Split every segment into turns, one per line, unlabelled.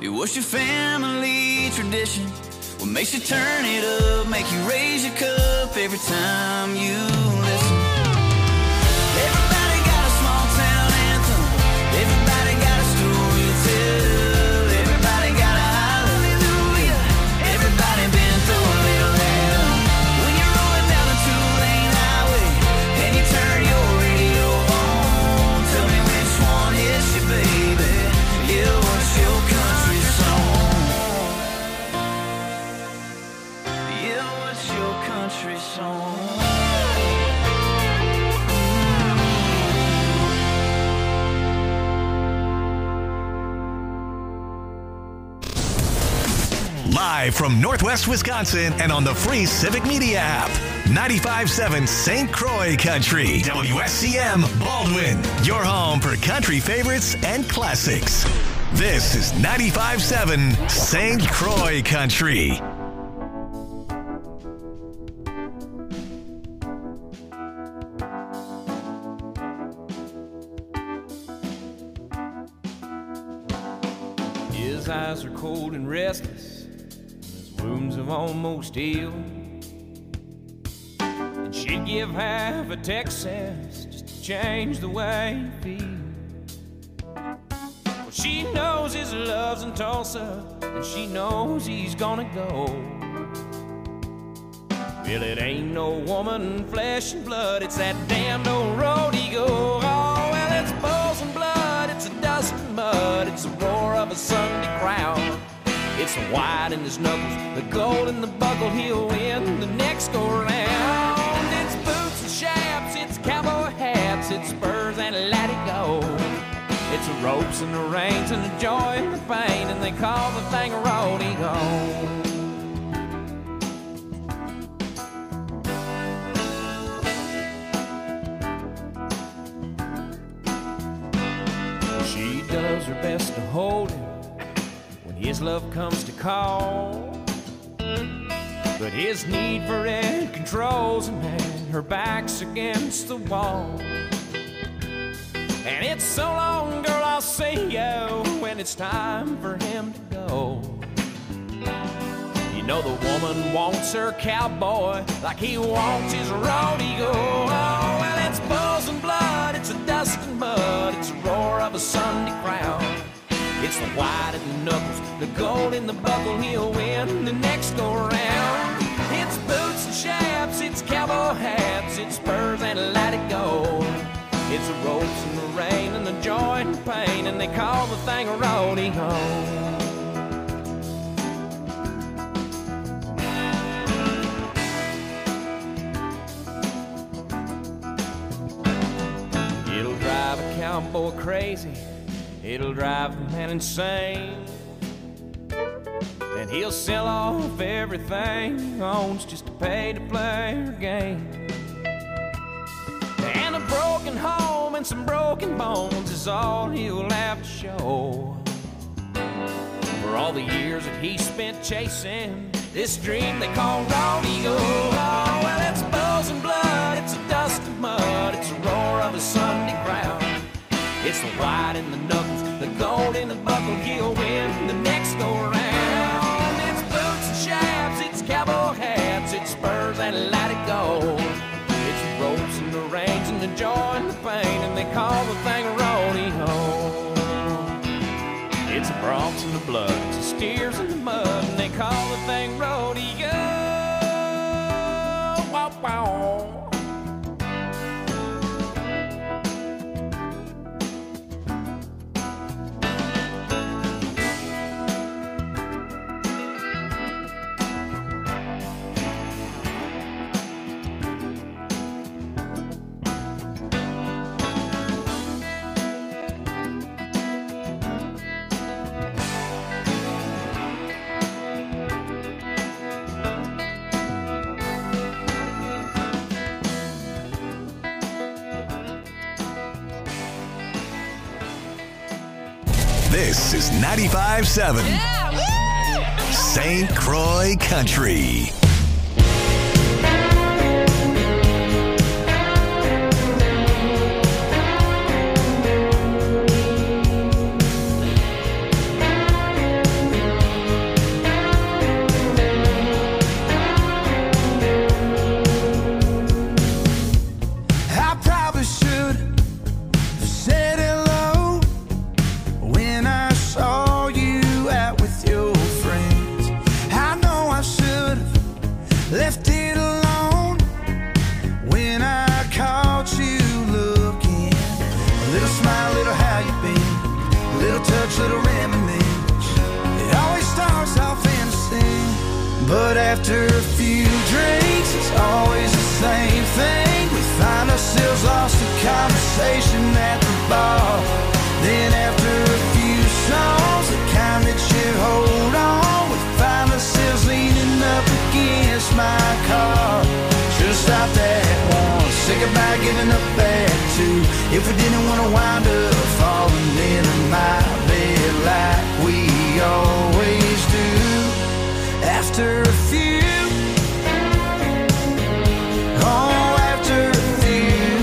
What's your family tradition? What makes you turn it up, make you raise your cup every time you listen? Everybody got a small town anthem. Everybody got a story to tell. Everybody got a hallelujah. Everybody been through a little hell. When you're rolling down a two-lane highway and you turn your radio on, tell me which one hits you, baby. Yeah, what's your country song? Yeah, what's your country song?
Live from Northwest Wisconsin and on the free Civic Media app. 95.7 St. Croix Country. WSCM Baldwin. Your home for country favorites and classics. This is 95.7 St. Croix Country.
His eyes are cold and restless. Wounds have almost healed, and she'd give half a Texas just to change the way he feels. Well, she knows his love's in Tulsa, and she knows he's gonna go. Well, it ain't no woman, flesh and blood, it's that damn old road he go. Oh, well, it's bulls and blood, it's a dust and mud, it's the roar of a Sunday crowd. It's the white in his knuckles, the gold in the buckle, he'll win the next go round. It's boots and chaps, it's cowboy hats, it's spurs and let it go. It's the ropes and the reins and the joy and the pain, and they call the thing a rodeo. She does her best to hold him his love comes to call, but his need for it controls him, and her back's against the wall. And it's so long, girl, I'll see you when it's time for him to go. You know the woman wants her cowboy like he wants his rodeo. Oh, well, it's bulls and blood, it's a dust and mud, it's the roar of a Sunday crowd. It's the white in the knuckles, the gold in the buckle, he'll win the next go round. It's boots and chaps, it's cowboy hats, it's spurs and let it go. It's the ropes and the rain and the joy and the pain, and they call the thing a rodeo. It'll drive a cowboy crazy, it'll drive the man insane, and he'll sell off everything he owns just to pay to play her game. And a broken home and some broken bones is all he'll have to show for all the years that he spent chasing this dream they call rodeo. Oh, well, it's bulls and blood, it's a dust and mud, it's the roar of a Sunday crowd. It's the white in the knuckles, the gold in the buckle, he'll win the next go round. It's boots and chaps, it's cowboy hats, it's spurs and let it go. It's the ropes and the reins and the joy and the pain, and they call the thing a rodeo. It's the broncs and the blood, it's the steers and the mud, and they call the thing rodeo. Wow, wow.
This is 95.7 St. Croix Country.
after a few drinks, it's always the same thing. We find ourselves lost in conversation at the bar. Then after a few songs, the kind that you hold on, we find ourselves leaning up against my car. Should've stopped at one, say goodbye, giving up at two. If we didn't want to wind up falling into my bed like we always do. After a few, oh, after a few,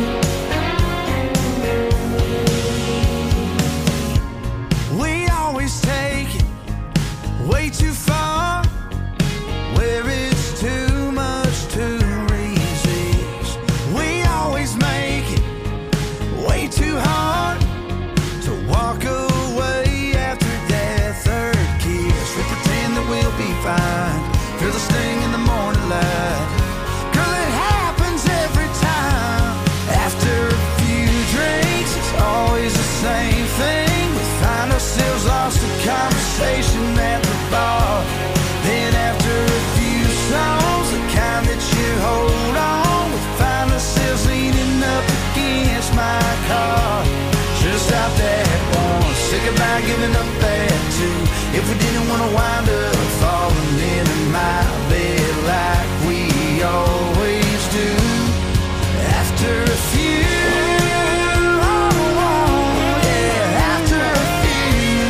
we always take it way too far, where it's too much to resist. We always make it way too hard to walk away after that third kiss. We pretend that we'll be fine, feel the sting in the morning light. Girl, it happens every time. After a few drinks, it's always the same thing. We find ourselves lost in conversation at the bar. Then after a few songs, the kind that you hold on, we find ourselves leaning up against my car. Should've stopped at one, say goodbye, giving up at two. If we didn't want to wind up falling into my bed like we always do. After a few, oh, yeah, after a few.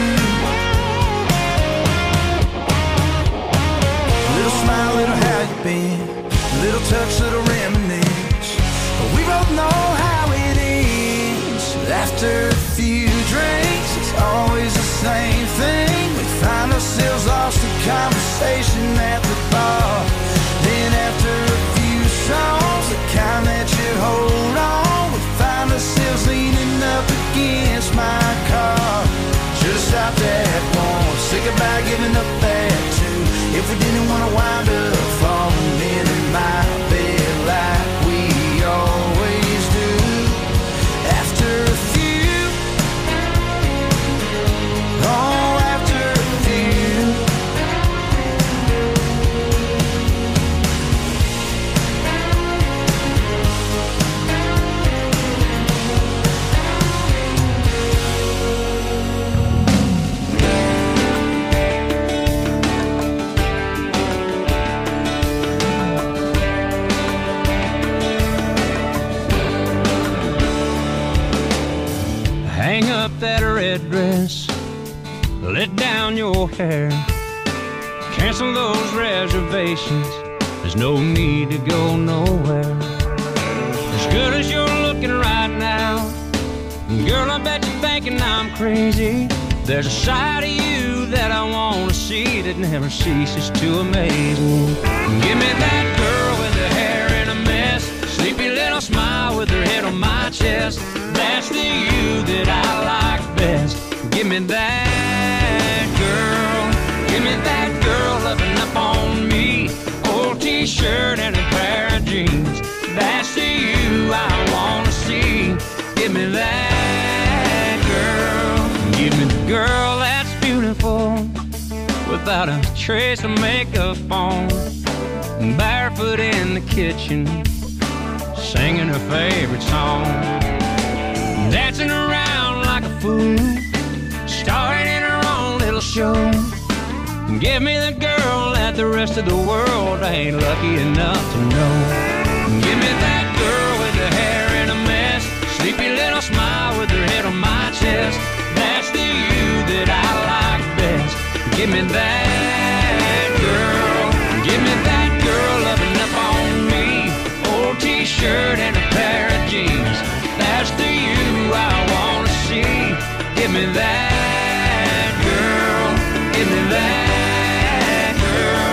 Little smile, little how you been, little touch, little reminisce. We both know how it ends. After a few drinks, it's always the same thing. We find ourselves lost in conversation at the bar. Then after a few songs, the kind that you hold on, we find ourselves leaning up against my car. Should've stopped at one, say goodbye, giving up at two. If we didn't want to wind up falling into my bed like we always do. After a few, oh, after a few.
Hang up that red dress, let down your hair, cancel those reservations, there's no need to go nowhere. As good as you're looking right now, girl, I bet you're thinking I'm crazy. There's a side of you that I want to see that never ceases to amaze me. Give me that girl with her hair in a mess, sleepy little smile with her head on my chest. That's the you that I like best. Give me that girl. Give me that girl loving up on me. Old t-shirt and a pair of jeans. That's the you I want to see. Give me that girl. Give me the girl that's beautiful, without a trace of makeup on, barefoot in the kitchen, singing her favorite song, dancing around like a fool, starring in her own little show. Give me the girl that the rest of the world ain't lucky enough to know. Give me that girl with her hair in a mess, sleepy little smile with her head on my chest. That's the you that I like best. Give me that girl. Give me that girl loving up on me. Old t-shirt and a pair of jeans. That's the you I want to see. Give me that girl. Give me that girl.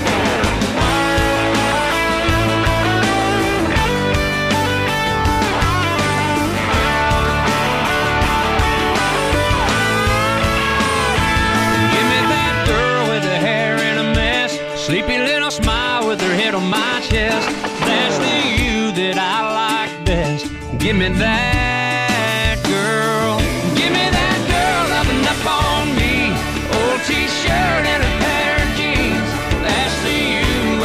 Give me that girl with her hair in a mess, sleepy little smile with her head on my chest. That's the you that I like best. Give me that girl. Give me that girl loving up on me. Old t-shirt and a pair of jeans. That's the you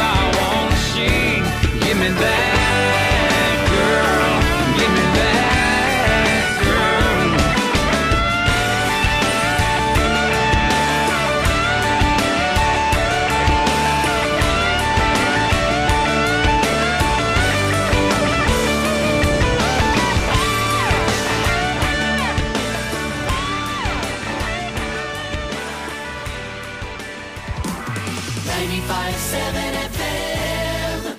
95.7 FM.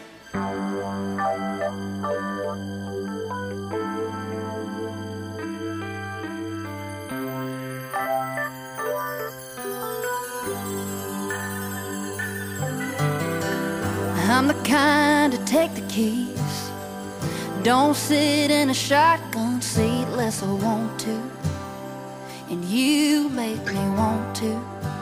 I'm the kind to take the keys, don't sit in a shotgun seat unless I want to, and you make me want to.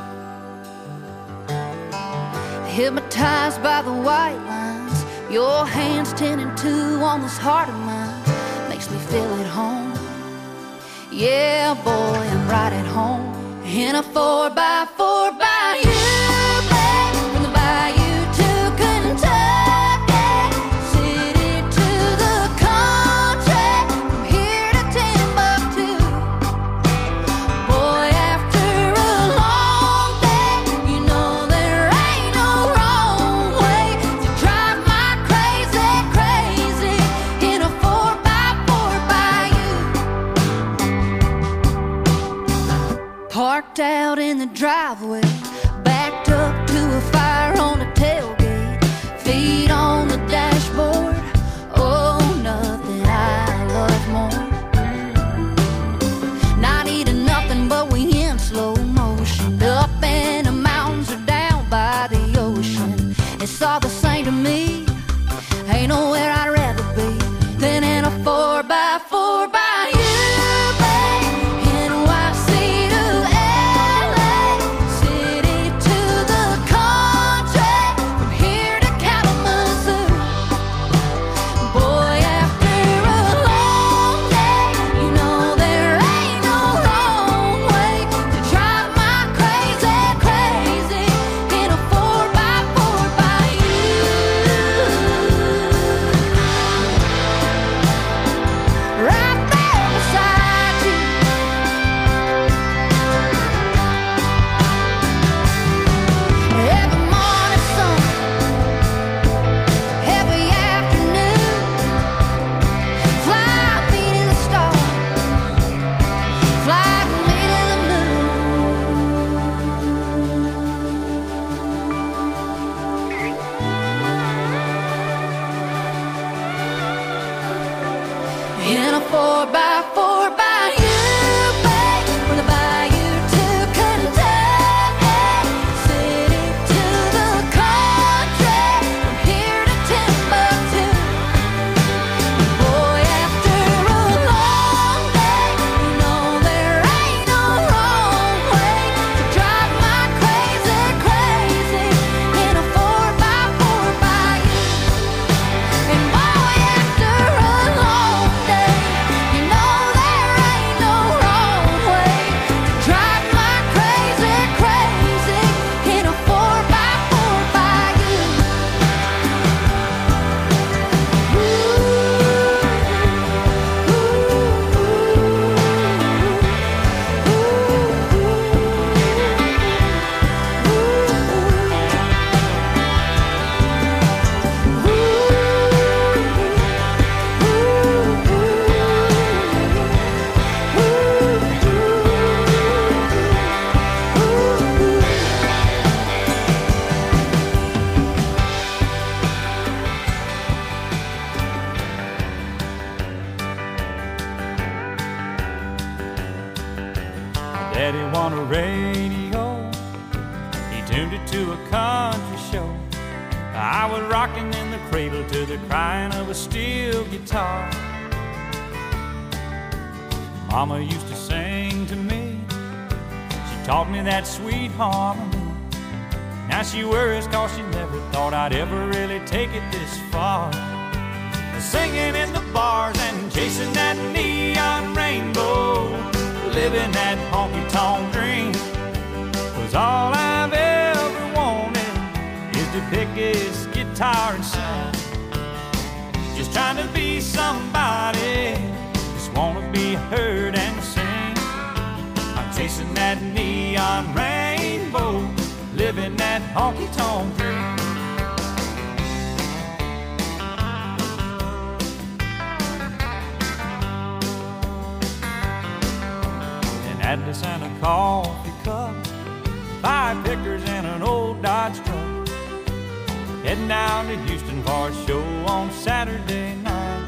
Hypnotized by the white lines, your hands 10 and 2 on this heart of mine, makes me feel at home. Yeah, boy, I'm right at home in a 4x4 by you, babe, from the bayou to Kentucky, city to the country, from here to Timbuktu. Boy, after a long day, you know there ain't no wrong way to drive my crazy, crazy in a 4x4 by you. Parked out in the driveway, backed up to a fire on the tailgate, feet on the dashboard. Oh, nothing I love more. Not eating nothing, but we in slow motion, up in the mountains or down by the ocean. It's all the same to me. Ain't nowhere I'd rather be than in a 4x4 by you, babe. NYC to LA, city to the country, from here to Kalamazoo. Boy, after a long day, you know there ain't no wrong way to drive my crazy, crazy in a 4x4 by you. Right there beside you. Every morning sun, every afternoon, fly me to the stars, fly me to the moon. In a 4x4 by you, babe, from the bayou to Kentucky, city to the country, from here to Timbuktu. Boy, after a long day, you know there ain't no wrong way to drive my crazy, crazy in a 4x4 by you. And boy, after a long day, you know there ain't no wrong way to drive my crazy, crazy in a 4x4 by you.
Daddy won a radio, he tuned it to a country show. I was rocking in the cradle to the crying of a steel guitar. Mama used to sing to me, she taught me that sweet harmony. Now she worries 'cause she never thought I'd ever really take it this far. Singing in the bars and chasing that neon rainbow, living that honky-tonk dream, 'cause all I've ever wanted is to pick his guitar and sing. Just trying to be somebody, just wanna be heard and sing. I'm chasing that neon rainbow, living that honky-tonk dream. Atlas and a coffee cup, five pickers and an old Dodge truck. heading out to Houston for a show on Saturday night.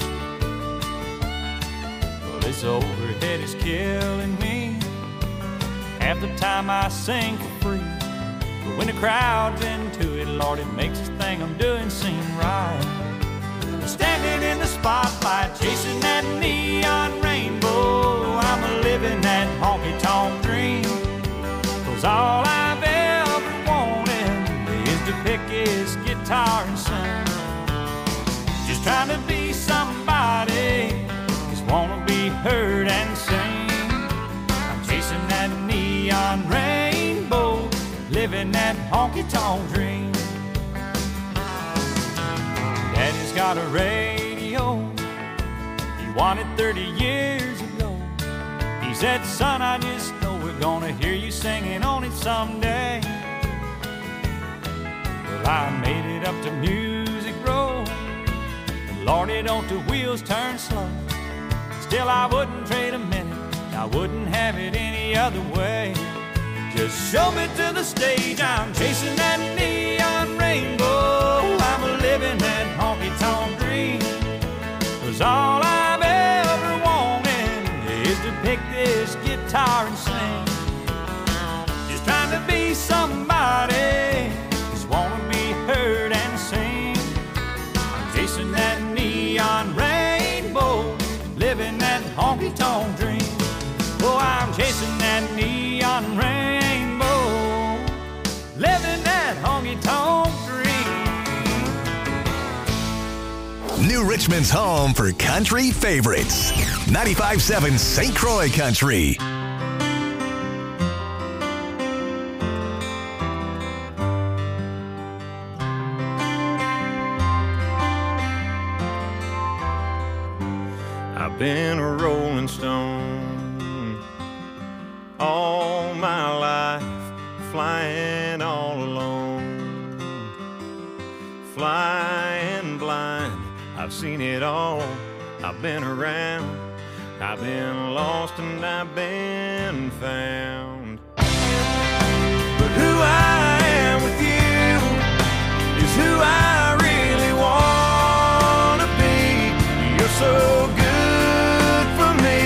Well, this overhead is killing me. Half the time I sing for free, but when the crowd's into it, Lord, it makes this thing I'm doing seem right. Standing in the spotlight, chasing that neon rainbow, I'm living that honky-tonk dream. 'Cause all I've ever wanted is to pick his guitar and sing. Just trying to be somebody, just wanna be heard and sing. I'm chasing that neon rainbow, living that honky-tonk dream. Daddy's got a radio, he won it 30 years ago. He said, son, I just know we're gonna hear you singing on it someday. Well, I made it up to Music Row, Lordy, don't the wheels turn slow. Still, I wouldn't trade a minute, I wouldn't have it any other way. Just show me to the stage, I'm chasing that neon rainbow, I'm living that honky-tonk dream. 'Cause all I've ever wanted is to pick this guitar and sing. Just trying to be somebody, just wanna be heard and sing. I'm chasing that neon rainbow, living that honky-tonk dream. Oh, I'm chasing that neon rainbow, living that honky-tonk dream.
New Richmond's home for country favorites. 95.7 St. Croix Country.
I've been a rolling stone all my life, flying all alone, flying blind. I've seen it all, I've been around, I've been lost and I've been found. But who I am with you is who I really want to be. You're so good for me,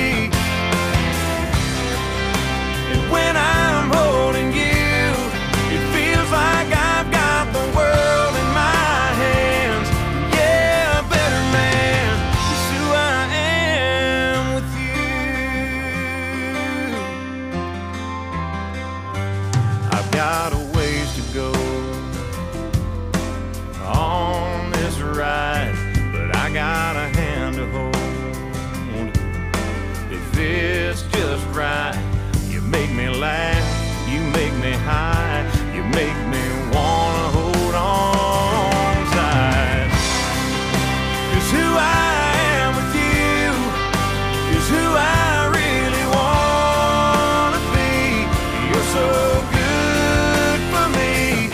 and when I'm holding you, it feels like I've got the world in my hands. Yeah, better man is who I am with you. I've got a ways to go on this ride, but I got a hand to hold. If it's just right, you make me laugh, you make me high, you make me wanna hold on tight. 'Cause who I am with you is who I really wanna be. You're so good for me,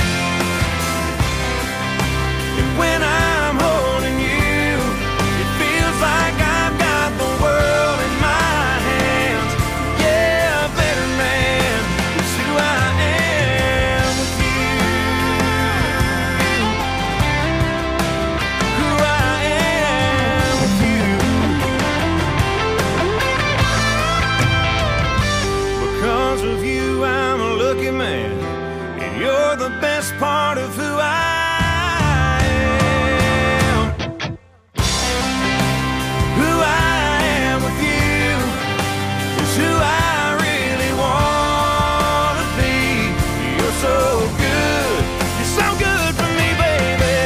and when I'm holding you, it feels like I've got the world in my hands. Yeah, better man is who I am with you. Who I am with you. Because of you, I'm a lucky man, and you're the best part of who I am. Who I am with you is who I really want to be. You're so good, you're so good for me, baby.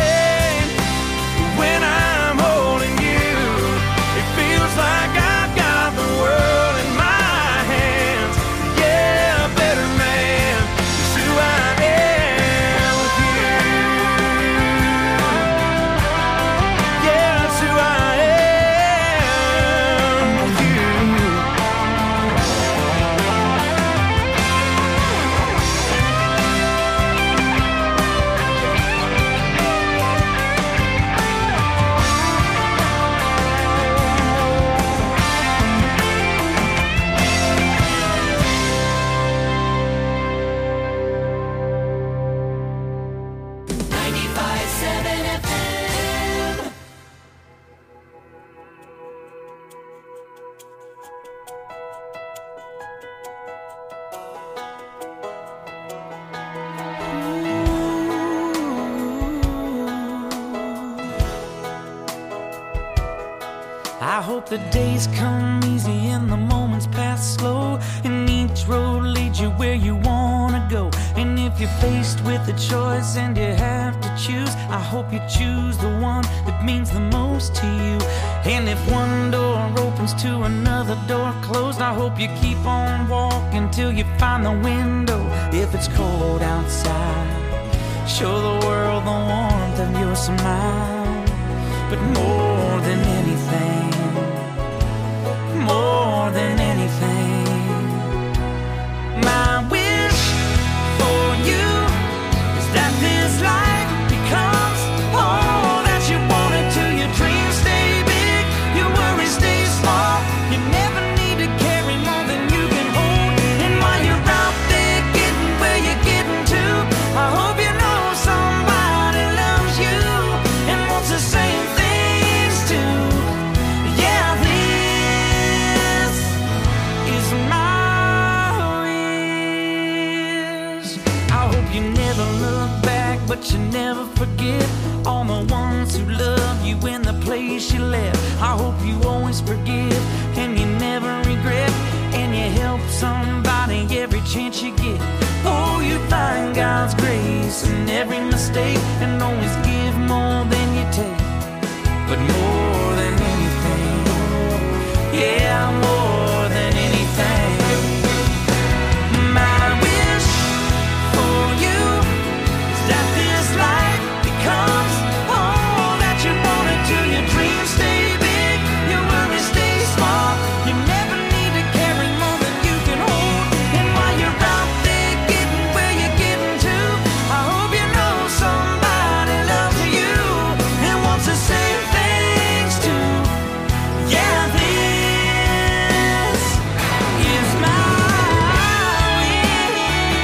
When I'm holding you, it feels like I've got the world in my hands. Yeah, better man is who I am with you. I hope the days come easy and the moments pass slow, and each road leads you where you wanna go. And if you're faced with a choice and you have to choose, I hope you choose the one that means the most to you. And if one door opens to another door closed, I hope you keep on walking till you find the window. If it's cold outside, show the world the warmth of your smile. But more than anything, more than anything, my wish for you is that this life becomes all that you want it to. Your dreams stay big, your worries stay small. You never need to carry more than you can hold. And while you're out there getting where you're getting to, I hope you know somebody loves you and wants the same things too. Yeah, this is my wish. I hope you never look back, but you never forget all the ones who love you in the place you left. I hope you always forgive and you never regret, and you help somebody every chance you get. Oh, you find God's grace in every mistake and always give more than you take. But more than anything, yeah, more than anything, my wish for you is that this life becomes all that you want it to. Your dreams stay big, your worries stay small. You never need to carry more than you can hold. And while you're out there getting where you're getting to, I hope you know somebody loves you and wants the same things too. Yeah, this is my wish.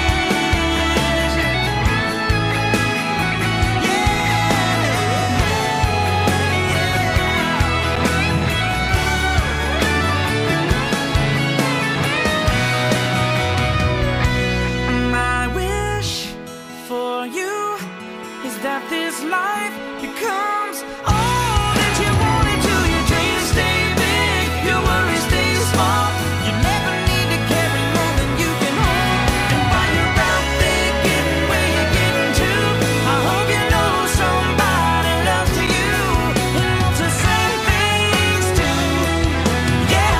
My wish for you is that this life becomes all that you want it to. Your dreams stay big, your worries stay small. You never need to carry more than you can hold. And while you're out there getting where you're getting to, I hope you know somebody loves you and wants the same things too. Yeah,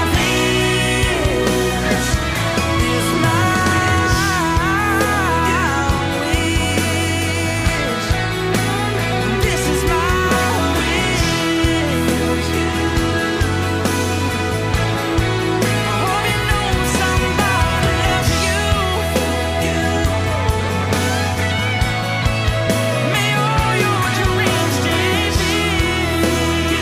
this is my wish. This is my wish. I hope you know somebody loves you. May all your dreams stay big.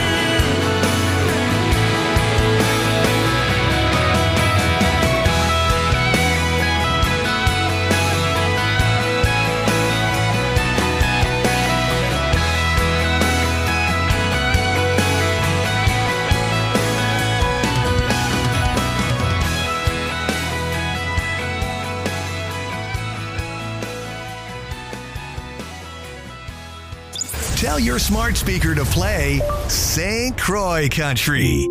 Tell your smart speaker to play St. Croix Country.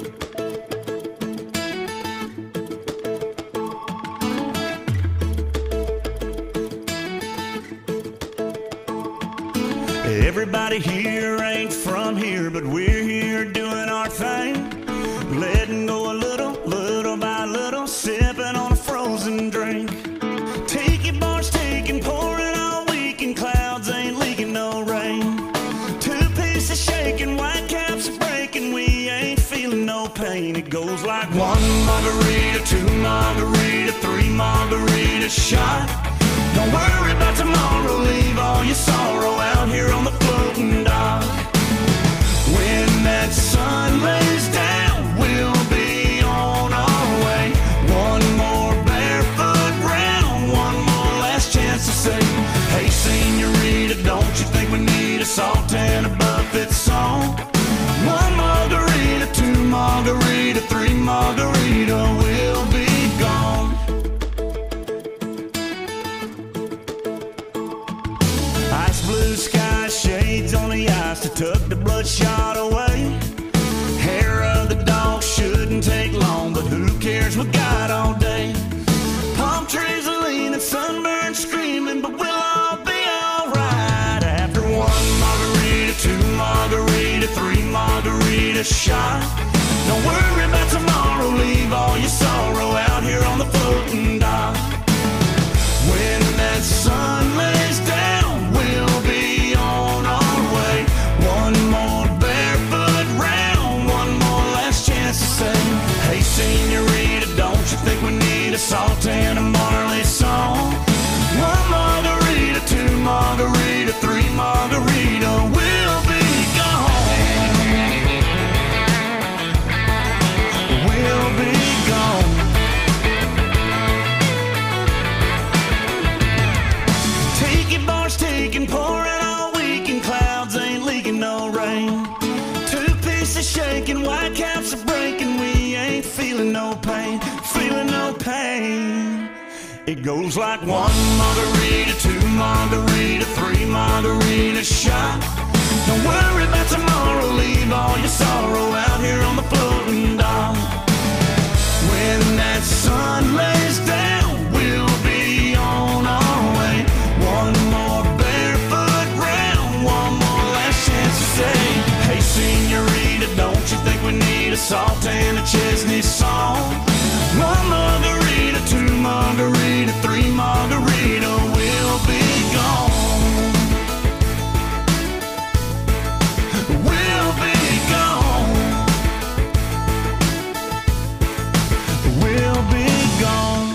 Everybody here ain't from here, but we're here doing our thing. Letting go a little, little by little, sipping on a frozen drink. Tiki bars taking, pouring all weekend, clouds ain't leaking no rain. Two pieces shaking, white caps are breaking, we ain't feeling no pain. It goes like one margarita, two margarita, three margarita shot. Don't worry about tomorrow, leave all your sorrow out here on the floating dock. When that sun lays down, we'll be on our way. One more barefoot round, one more last chance to say, hey senorita, don't you think we need a salt and a buffet song? One margarita, two margarita, three margarita, we'll be gone. Ice blue sky, shades on the ice to tuck the bloodshot away. Hair margarita shot. Don't worry about tomorrow, leave all your sorrow out here on the floating dock. When that sun lays down, we'll be on our way. One more barefoot round, one more last chance to say, hey senorita, don't you think we need a salt and a Marley song? One margarita, two margarita, three margarita, we'll be gone. We'll be gone. Take it, bars taking, pouring all weekend, clouds ain't leaking no rain. Two pieces shaking, white caps are breaking, we ain't feeling no pain, feeling no pain. It goes like one margarita, two margarita, three margarita shot. Don't worry about tomorrow, leave all your sorrow out here on the floating dock. When that sun lays down, we'll be on our way. One more barefoot round, one more last chance to say, hey senorita, don't you think we need a salt and a Chesney song? One margarita, two margarita, three margarita, we'll be gone. We'll be gone. We'll be gone.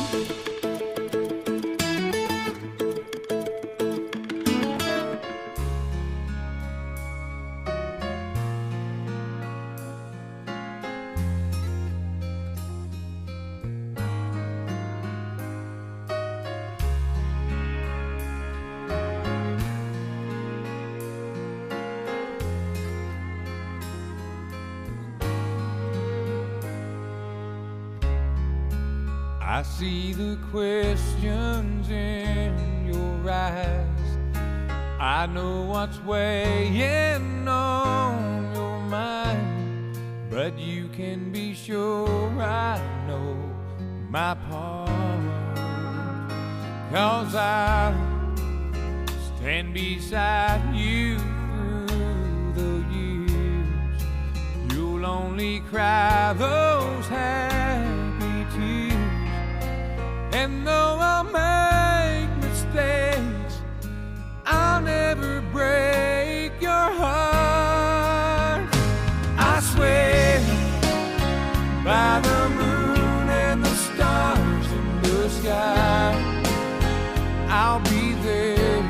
I see the questions in your eyes. I know what's weighing on your mind, but you can be sure I know my part. 'Cause I stand beside you through the years. You'll only cry those happy tears. And though I'll make mistakes, I'll never break your heart. I swear by the moon and the stars in the sky, I'll be there.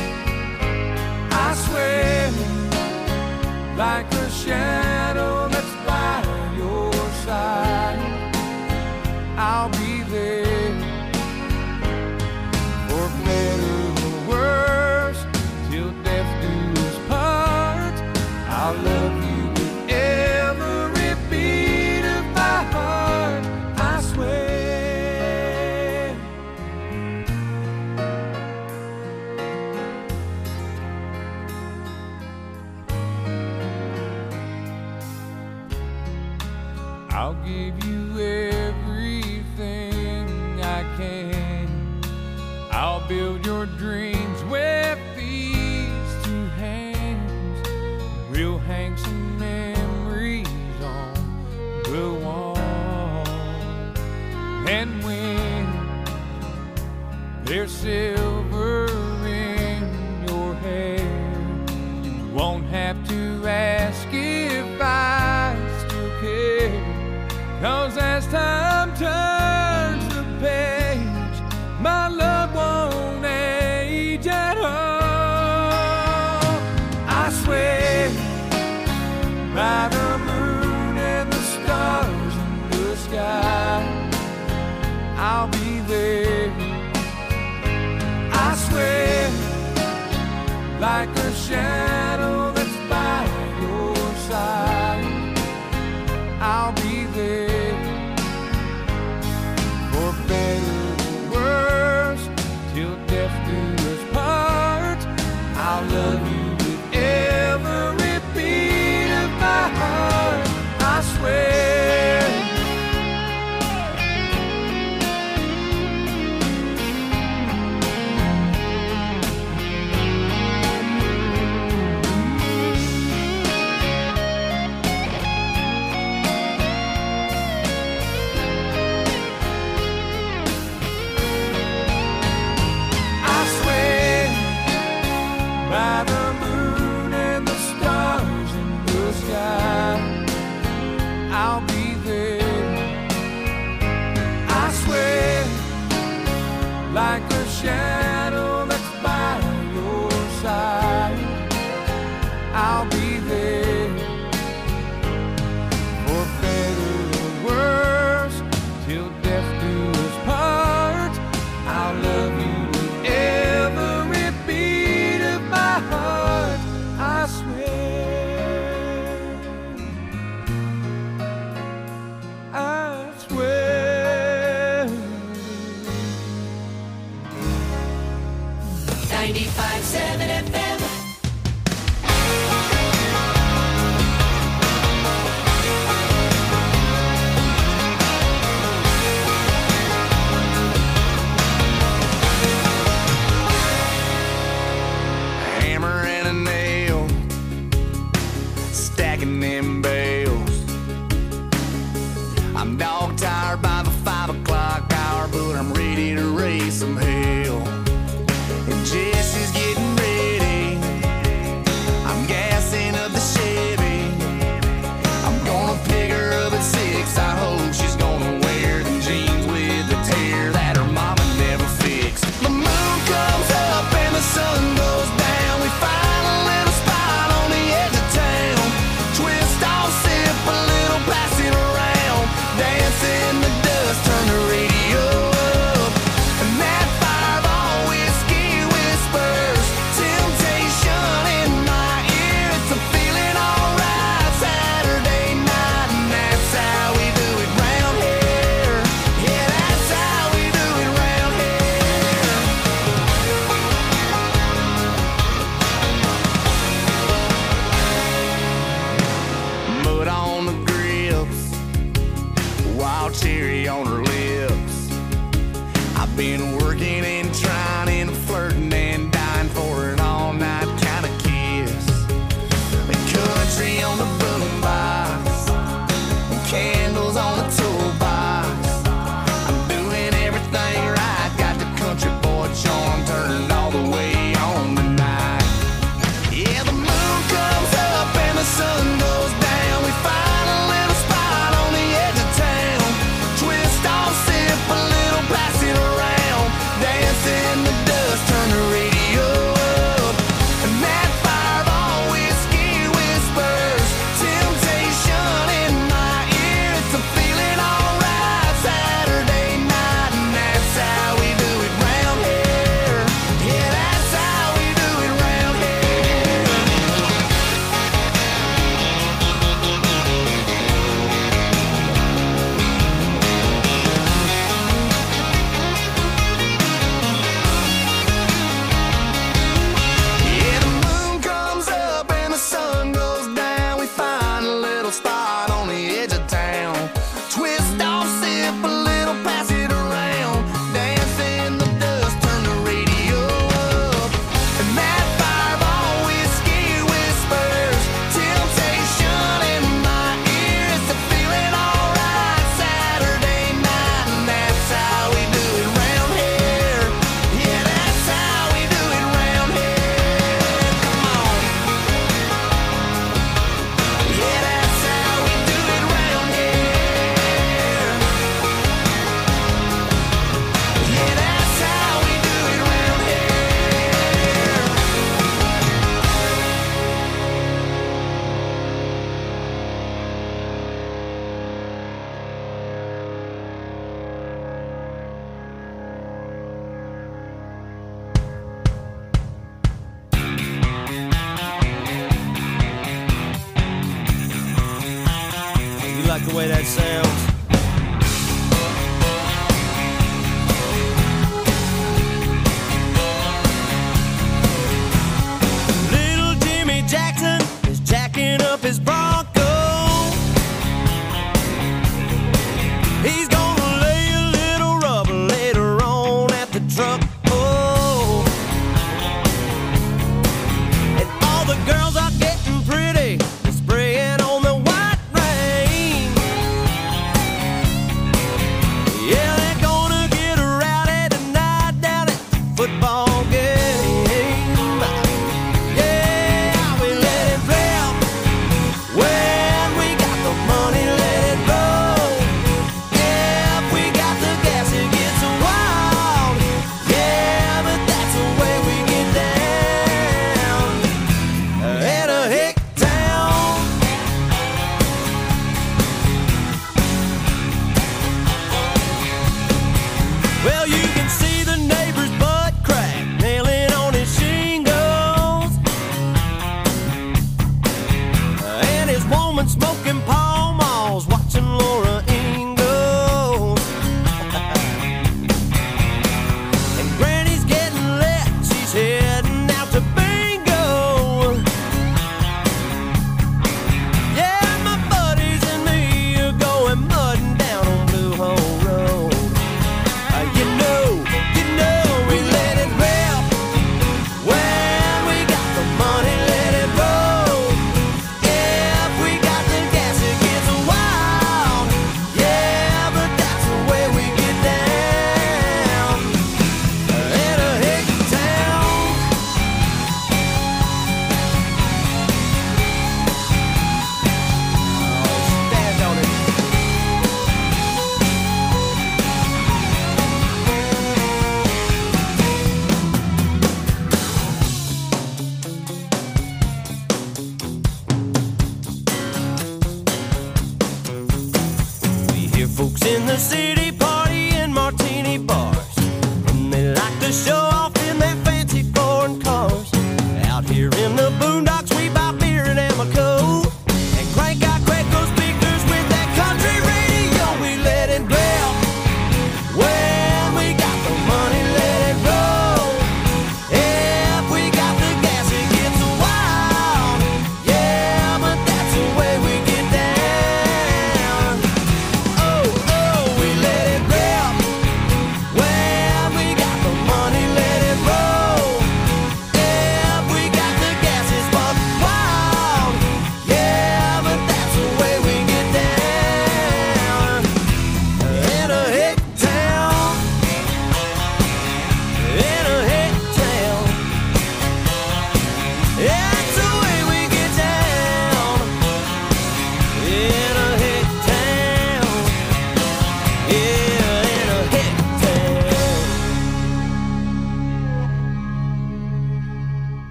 I swear like a shadow that's by your side, I'll be there. For better or worse, till death do us part, I'll love you with every beat of my heart, I swear. I'll give you everything I can. I'll build your dreams with these two hands. We'll hang some memories on the wall. And when there's silver in your hair, you won't have to ask if I still care. 'Cause as time turns the page, my love won't age at all. I swear by the moon and the stars in the sky, I'll be there. I darker shadow that's by your side. I'll be there for better or worse till death do us part. I'll love you with every beat of my heart, I swear. I swear.
95.7 FM.
Hammer and a nail, stacking them bales. I'm dog tired by the 5 o'clock hour, but I'm ready to raise some hell. And Jesse's getting ready. I'm gassing up the Chevy. I'm gonna pick her up at 6. I hope she's gonna wear them jeans with the tear that her mama never fixed. The moon comes up and the sun goes down. We find a little spot on the edge of town. Twist off, sip a little, pass it around. Dance in the dust, turn the radio up. And that fireball whiskey whispers temptation in my ear. It's a feeling alright Saturday night, and that's how we do it round here. Yeah, that's how we do it round here. Mud on the grips, wild cherry on her lips. I've been working and trying and flirting and dying for an all-night kind of kiss. The country on the boombox, candles on the toolbox. I'm doing everything right, got the country boy charm turned all the way on tonight. Yeah, the moon comes up and the sun goes down. We find a little spot on the edge of town. Twist off, sip a little, pass it around. Dance in the dust, turn the radio up. And that fireball whiskey whispers temptation in my ear. It's a feeling alright Saturday night, and that's how we do it round here. Yeah, that's how we do it round here. Yeah, the moon comes up and the sun goes down. We find a little spot on the edge of town. Twist off, sip a little, pass it around. Dance in the dust, turn the radio up. And that fireball whiskey whispers temptation in my ear. It's a feeling alright Saturday night, and that's how we do it round here. Yeah, that's how we do it round here. Come on. Yeah, that's how we do it round here. Yeah, that's how we do it round here.
You like the way that sounds? Little Jimmy Jackson is jacking up his Bronco. He's gonna lay a little rubber later on at the truck. Oh, and all the girls are getting pretty. They're spraying on the white rain.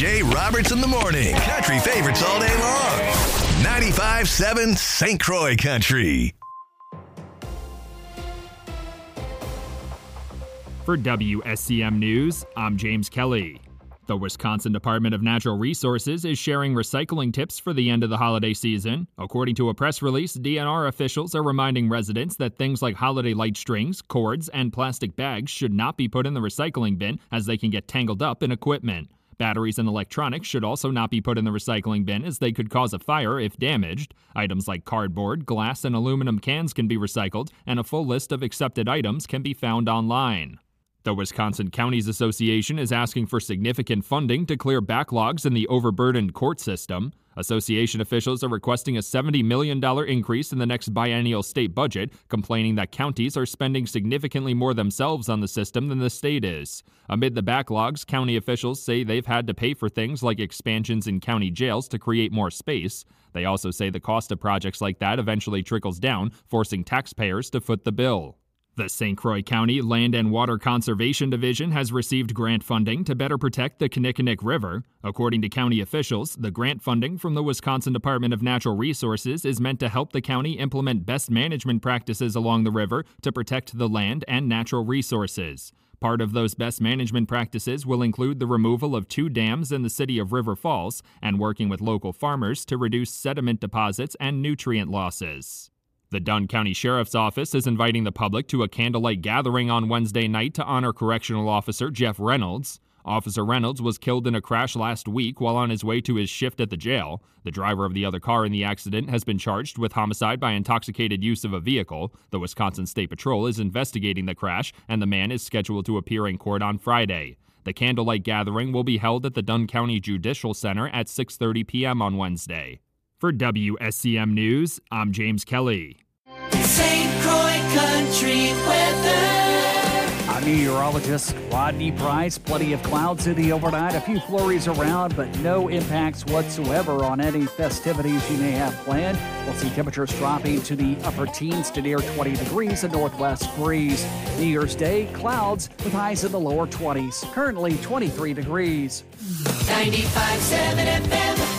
Jay Roberts in the morning. Country favorites all day long. 95.7 St. Croix Country.
For WSCM News, I'm James Kelly. The Wisconsin Department of Natural Resources is sharing recycling tips for the end of the holiday season. According to a press release, DNR officials are reminding residents that things like holiday light strings, cords, and plastic bags should not be put in the recycling bin as they can get tangled up in equipment. Batteries and electronics should also not be put in the recycling bin as they could cause a fire if damaged. Items like cardboard, glass, and aluminum cans can be recycled, and a full list of accepted items can be found online. The Wisconsin Counties Association is asking for significant funding to clear backlogs in the overburdened court system. Association officials are requesting a $70 million increase in the next biennial state budget, complaining that counties are spending significantly more themselves on the system than the state is. Amid the backlogs, county officials say they've had to pay for things like expansions in county jails to create more space. They also say the cost of projects like that eventually trickles down, forcing taxpayers to foot the bill. The St. Croix County Land and Water Conservation Division has received grant funding to better protect the Kinnickinnic River. According to county officials, the grant funding from the Wisconsin Department of Natural Resources is meant to help the county implement best management practices along the river to protect the land and natural resources. Part of those best management practices will include the removal of 2 dams in the city of River Falls and working with local farmers to reduce sediment deposits and nutrient losses. The Dunn County Sheriff's Office is inviting the public to a candlelight gathering on Wednesday night to honor Correctional Officer Jeff Reynolds. Officer Reynolds was killed in a crash last week while on his way to his shift at the jail. The driver of the other car in the accident has been charged with homicide by intoxicated use of a vehicle. The Wisconsin State Patrol is investigating the crash, and the man is scheduled to appear in court on Friday. The candlelight gathering will be held at the Dunn County Judicial Center at 6:30 p.m. on Wednesday. For WSCM News, I'm James Kelly.
St. Croix Country weather.
I'm meteorologist Rodney Price. Plenty of clouds in the overnight, a few flurries around, but no impacts whatsoever on any festivities you may have planned. We'll see temperatures dropping to the upper teens to near 20 degrees, a northwest breeze. New Year's Day, clouds with highs in the lower 20s. Currently 23 degrees.
95.7 FM.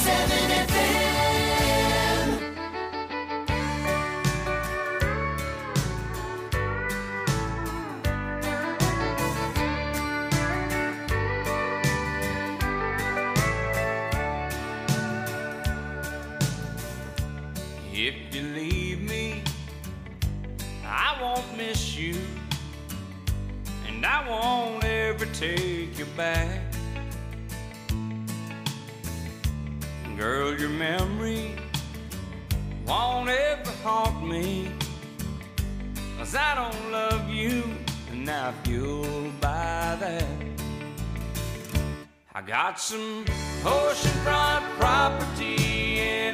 FM.
If you leave me, I won't miss you, and I won't ever take you back. Girl, your memory won't ever haunt me, 'cause I don't love you, and I feel by that. I got some oceanfront property in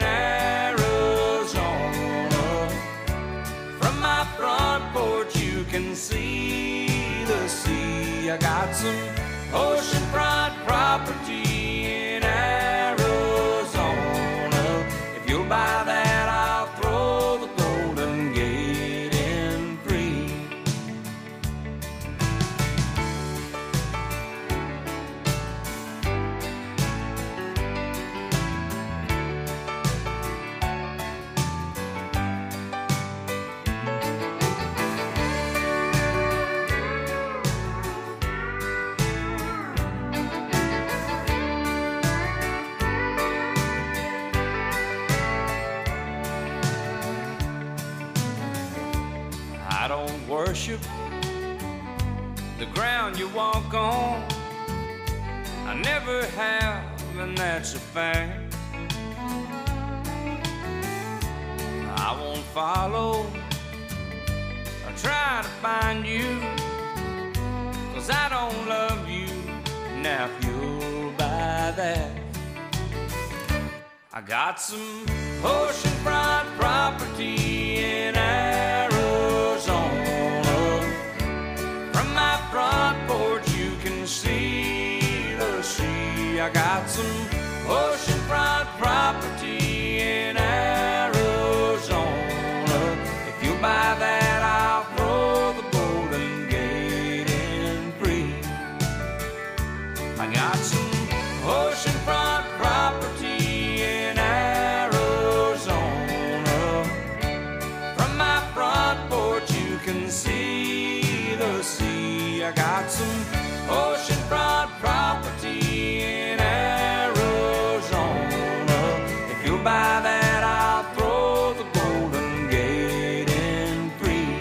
Arizona. From my front porch you can see the sea. I got some oceanfront property in Arizona. If you'll buy that, I'll throw the Golden Gate in free. I don't worship the ground you walk on. I never have, and that's a fact. I won't follow or try to find you, 'cause I don't love you. Now if you'll buy that, I got some oceanfront property in Arizona. From my front porch you can see the sea. I got some oceanfront property in Arizona. If you buy that, I'll throw the Golden Gate in free. I got some oceanfront property in Arizona. From my front porch you can see the sea. I got some oceanfront property in Arizona. If you'll buy that, I'll throw the Golden Gate in free.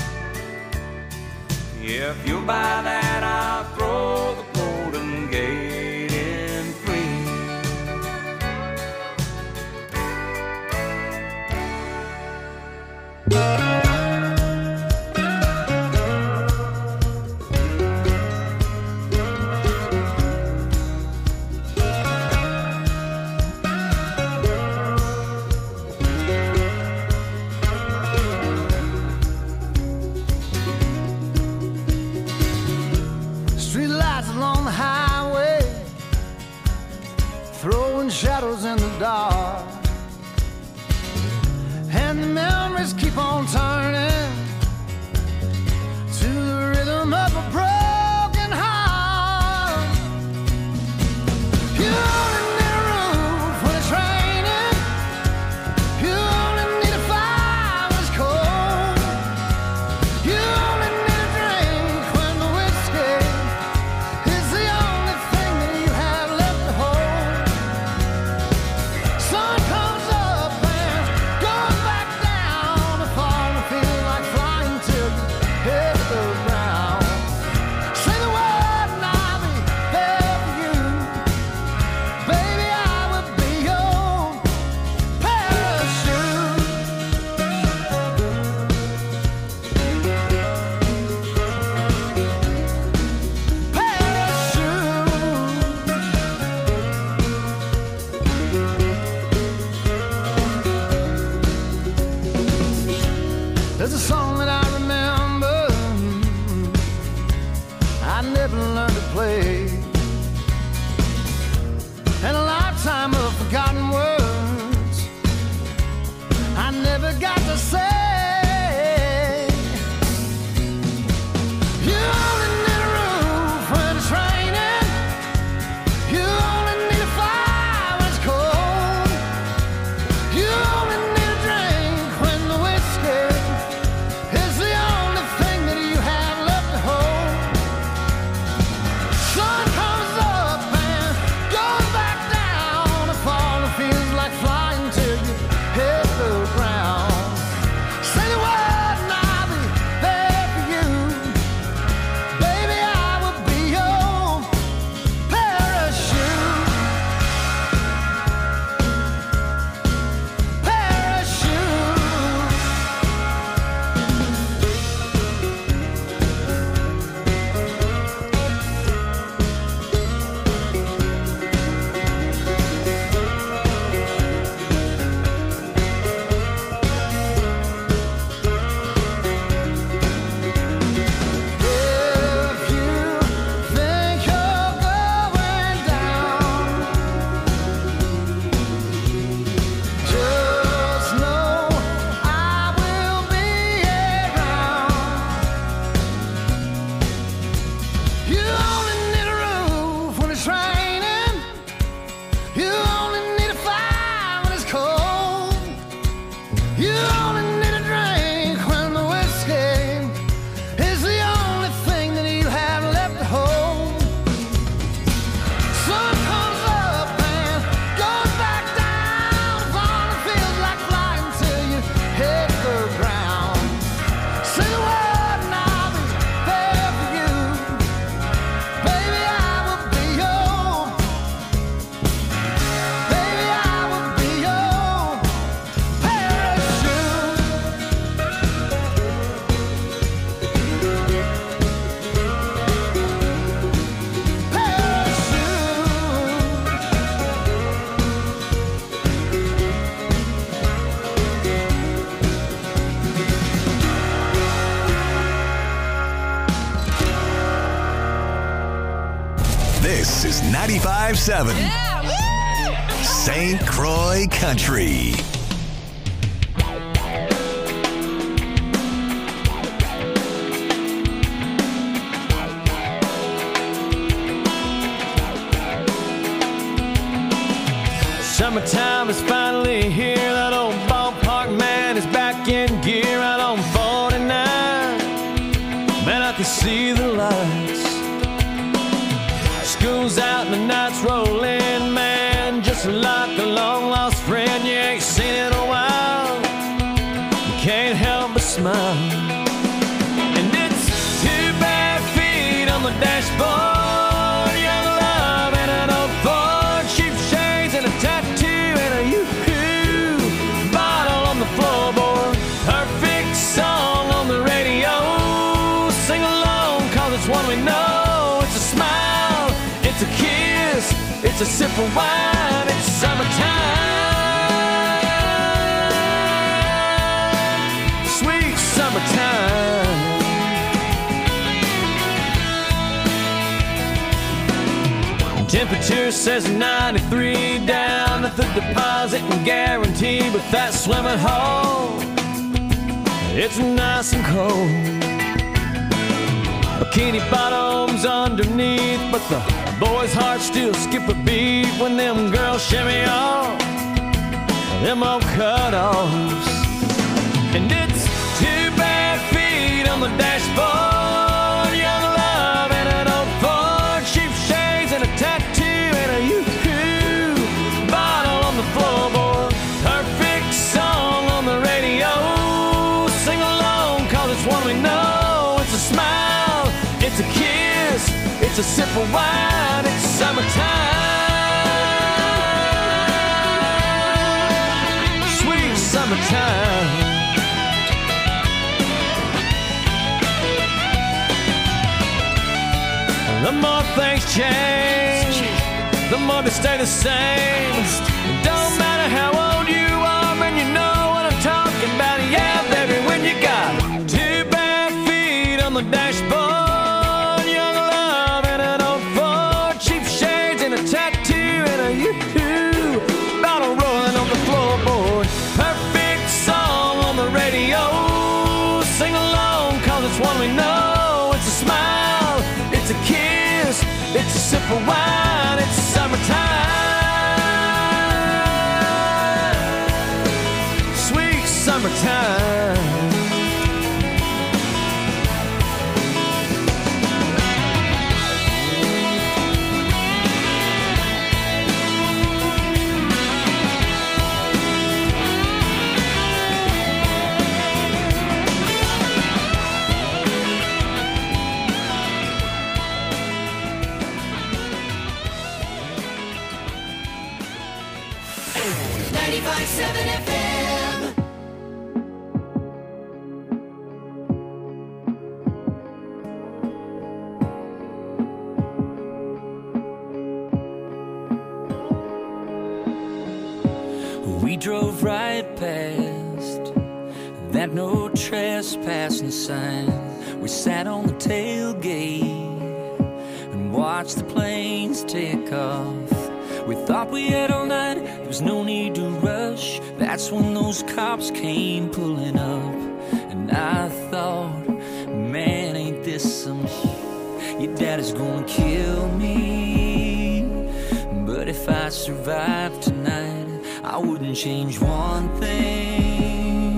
Yeah, if you'll buy that, I'll throw the Golden Gate in free.
Street lights along the highway, throwing shadows in the dark. And the memories keep on turning to the rhythm of a broken heart. You only need a roof when it's raining. You only need a fire when it's cold. You only need a drink when the whiskey is the only thing that you have left to hold. Sun comes up and goes back down. The fall and feel like flying till you hit the ground. Say the word and I'll be there for you. Baby, I will be your parachute. There's a song that I remember I never learned to play, and a lifetime of forgotten words I never got to say. You only need a roof when it's raining. You only need a fire when it's cold. You only need a drink when the whiskey is the only thing that you have left to hold. Sun comes up and goes back down. Fun feels like flying till you hit the ground. Say the word and I'll be there for you. Baby, I will be your. Baby, I will be your parachute.
This is 95.7 St. Croix Country.
Summertime is finally here. That old ballpark man is back in gear out on 49. Man, I can see the lights. School's out and the nights roll in, man. Just like a long lost friend you ain't seen in a while. You can't help but smile. And it's 2 bare feet on the dashboard. Young love and an old Ford. Cheap shades and a tattoo and a yoo-hoo bottle on the floorboard. Perfect song on the radio. Sing along, cause it's one we know. It's a smile, it's a kiss, it's a sip of wine. It's summertime, sweet summertime. Temperature says 93 down at the deposit and guarantee, but that swimming hole, it's nice and cold. Bikini bottoms underneath, but the boys' hearts still skip a beat when them girls shimmy off them old cutoffs. And it's 2 bare feet on the dashboard. Young love and an old Ford. Cheap shades and a tattoo and a yoo-hoo bottle on the floorboard. Perfect song on the radio. Sing along, cause it's one we know. It's a smile, it's a kiss, it's a sip of wine. It's summertime, sweet summertime. The more things change, the more they stay the same. It don't matter how old you are, and you know what I'm talking about. Yeah, baby, when you got 2 bare feet on the dashboard. Young love and an old Ford. Cheap shades and a tattoo and a yoo-hoo bottle rolling on the floorboard. Perfect song on the radio. Sing along, cause it's one we know. It's a smile, it's a kiss, it's a sip of wine. It's summertime, sweet summertime.
FM.
We drove right past that no trespassing sign. We sat on the tailgate and watched the planes take off. We thought we had all night, there was no need to rush. That's when those cops came pulling up. And I thought, man, ain't this some shit? Your daddy's gonna kill me. But if I survive tonight, I wouldn't change one thing.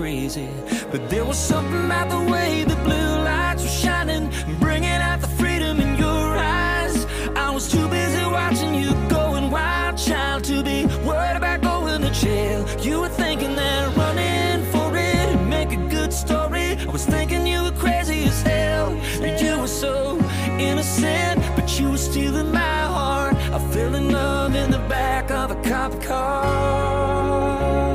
crazy. But there was something about the way the blue lights were shining, bringing out the freedom in your eyes. I was too busy watching you going wild, child, to be worried about going to jail. You were thinking that running for it would make a good story. I was thinking you were crazy as hell. You were so innocent, but you were stealing my heart. I fell in love in the back of a cop car.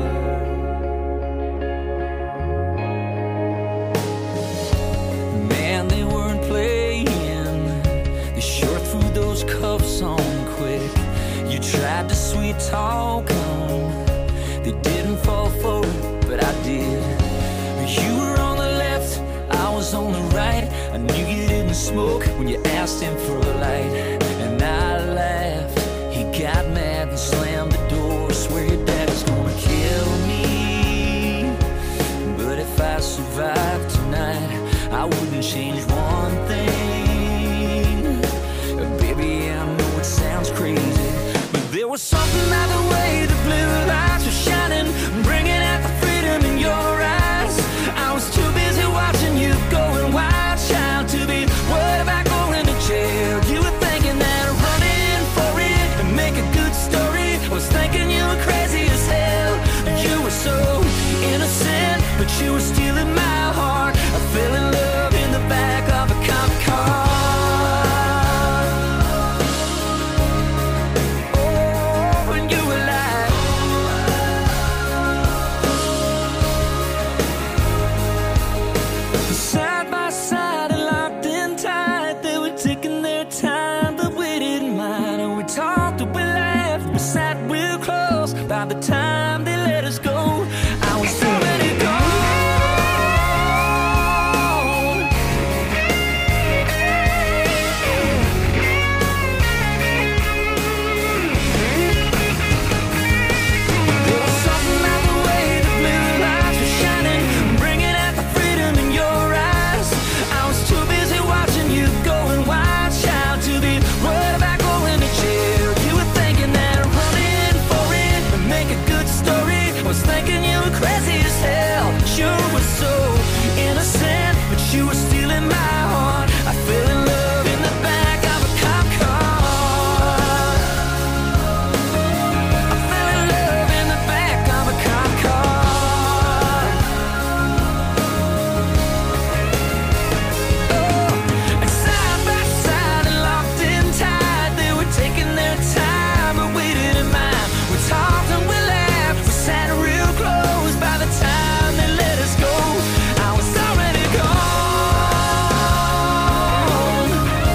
Man, they weren't playing. They sure threw those cuffs on quick. You tried to sweet talk them. They didn't fall for it, but I did. You were on the left, I was on the right. I knew you didn't smoke when you asked him for a light. And I laughed. He got mad and slammed the door. Swear your dad's gonna kill me. But if I survive tonight, I wouldn't change one thing. Baby, I know it sounds crazy, but there was something about the way the blue lights were shining, bringing out the freedom in your eyes. I was too busy watching you going wild, child, to be worried about going to jail. You were thinking that running for it and make a good story. I was thinking you were crazy as hell. You were so innocent, but you were stealing my heart. I fell in love in the back of a cop car. Oh, and you were like, side by side and locked in tight. They were taking their time, but we didn't mind. And we talked and we laughed, we sat real close. By the time they let us go, I was already gone. There was something about the way the blue lights were shining, bringing out the freedom in your eyes. I was too busy watching you going wild, child, to be worried about going to jail. You were thinking that running for it would make a good story. I was thinking you were crazy as hell. You were so innocent, but you were stealing my heart. I fell in love in the back of a cop car. I fell in love in the back of a cop car. Oh, and side by side and locked in tight. They were taking their time, but we didn't mind. We talked and we laughed, we sat real close. By the time they let us go, I was already gone.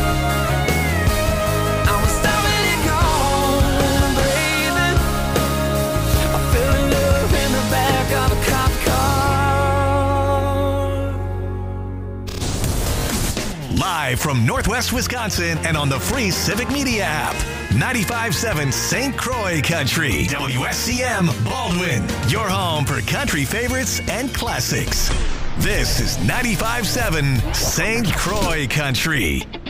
I was already gone, baby. I fell in love in the back of a cop car.
Live from Northwest Wisconsin and on the free Civic Media app. 95.7 St. Croix Country. WSCM Baldwin. Your home for country favorites and classics. This is 95.7 St. Croix Country.